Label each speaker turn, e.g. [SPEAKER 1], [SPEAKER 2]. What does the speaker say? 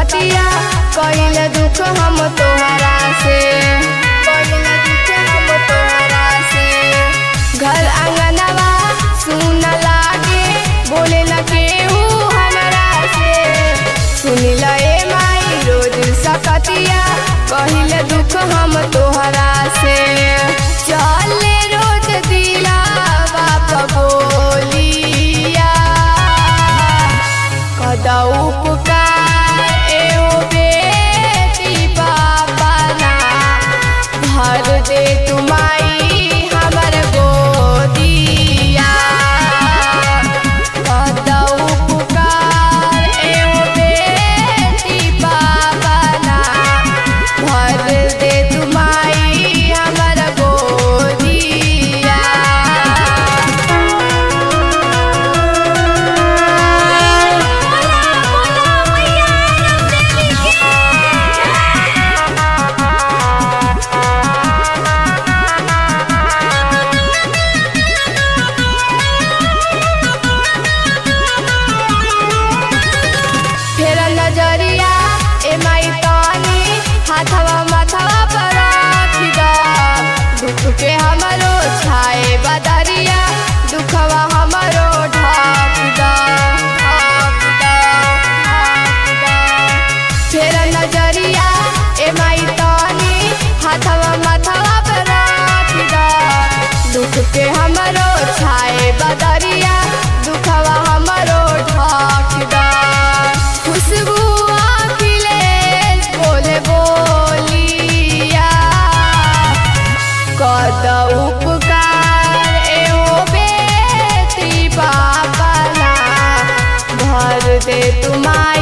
[SPEAKER 1] सकतिया कइले दुख हम तोहरा से, कइले दुख हम तोहरा से। घर आंगनवा सुन लागे बोले न केहू हमरा से, सुनी लए माई रोज सकतिया कइले दुख हम तोहरा से। चले रोज दिलावा बोलिया कदा उपकार एओ बेटी बाबा ना भर दे तुमाई हमर गोदिया। कदा उपकार एओ बेटी बाबा ना भर दे तुमाई हमर गोदिया। फेर नजरिया ए माई तानी हाथवा माथवा पर राखी दा, दुख के हमरो छाए बदरिया दुखवा हमरो ढाक दा, ढाक दा, ढाक दा। फेर नजरिया ए माई तानी हाथवा माथवा पर राखी दा, दुख के हमरो छाए बदरिया दुखवा हमरो ढाक दा। खुशबू अखिलेश बोले बोलिया कदा उपकार एओ बेटी बाबा ना भर दे तुमाई